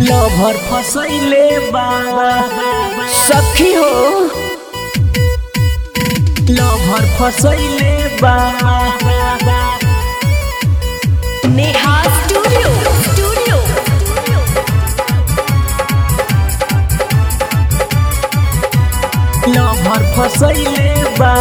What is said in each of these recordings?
Lover फसैले बा सखी हो लभर फसैले बा नेहा स्टूडियो लभर फसैले बा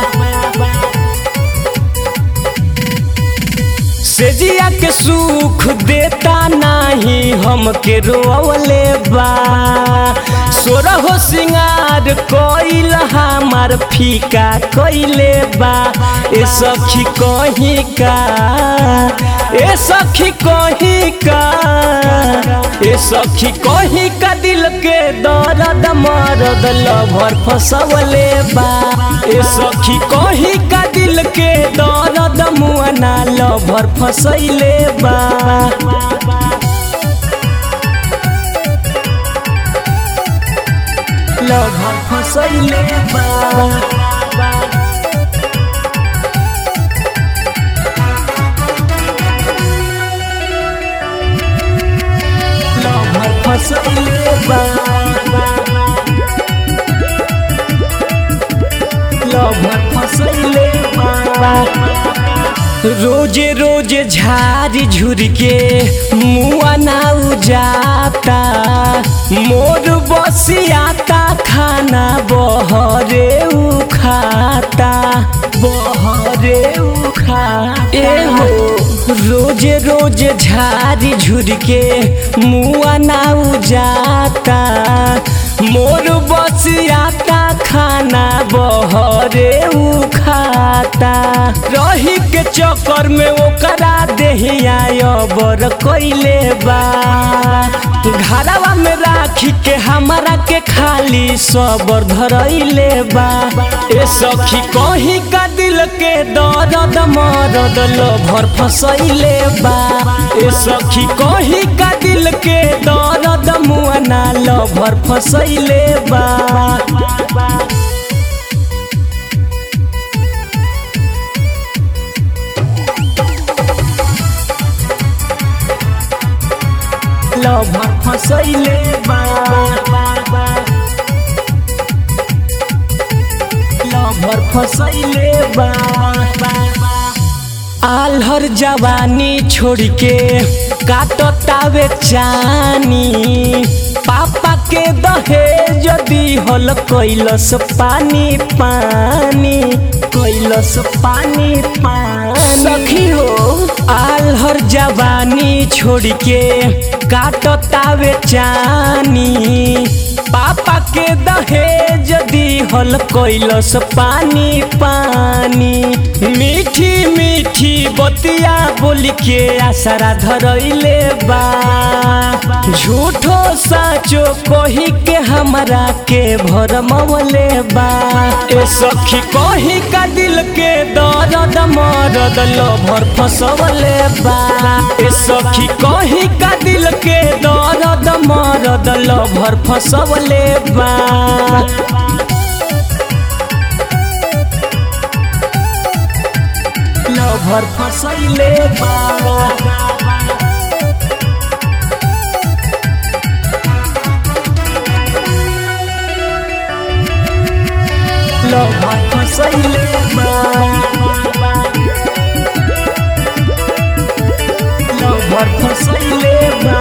सेजिया के सुख देता नाही हमके रोवले बा सोरहो सिंगार कोइल हमार फीका कोइले बा ए सखी कहीं का ए सखी कहीं का ए सखी कहीं का दिल के दर्द मरद लभर फसवले बा ए सखी कहीं का दिल के दर्द मुआना लभर फसैले बा लभर फसैले बा लभर फसैले बा लभर फसैले बा रोजे रोजे झारी झुर के मुआ ना उजाता मोर बसियाता खाना बहरे उखाता बहरे उखाता ए हो रोजे रोजे झारी झुर के मुआ ना उजाता मोर बसियाता खाना बहरे उखाता रही के चक्कर में ओकरा देहिया अबर कइले बा घरवा में राखी के हमारा के खाली सबर धरैले बा ए सखी कहीं का दिल के दर्द मरद लभर फसैले बा ए सखी कहीं का दिल के दर्द मुआना लभर फसैले बा लभर फसैले बा लभर फसैले बा आल्हर जवानी छोड़ के काटतावे चानी पापा के दहेज दिहल कैलस पानी पानी कैलस पानी पानी सखी हो आल्हर जवानी छोड़ के काटतावे चानी पापा के दहेज दिहल कैलस पानी पानी मीठी मीठी बतिया बोल के आसरा धरैले बा झूठो साचो कही के हमरा के भरमवले बा ए सखी कही का दिल के दर्द मरद लभर फसवले बा ए सखी कही का दिल के दर्द मरद लभर फसवले बा लभर फसैले बा लभर फसैले बा लभर फसैले बा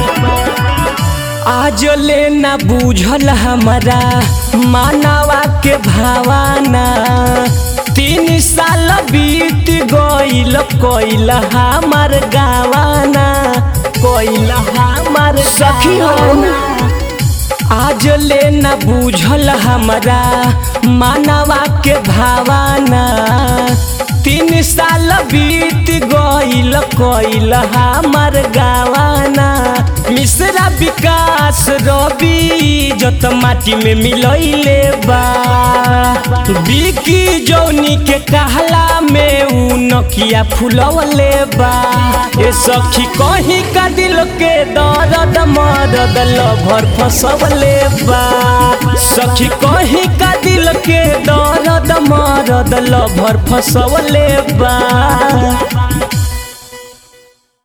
आज ले ना बुझल हमारा मानवा के भावना 3 साल बीत गइल कइल हमार गावाना कइल हमार सखी हो आज ले ना बुझल हमारा मानवा के भावना 3 साल बीत गइल कइल हमार गावाना मिश्रा विकास रवि जत माटी में मिलैले बा बिकी जौनी के कहला में उ नकिया फुलवले बा ए सखी कहीं का दिल के दर्द मरद लभर फसवले बा सखी कहीं का दिल के दर्द मरद लभर फसवले बा।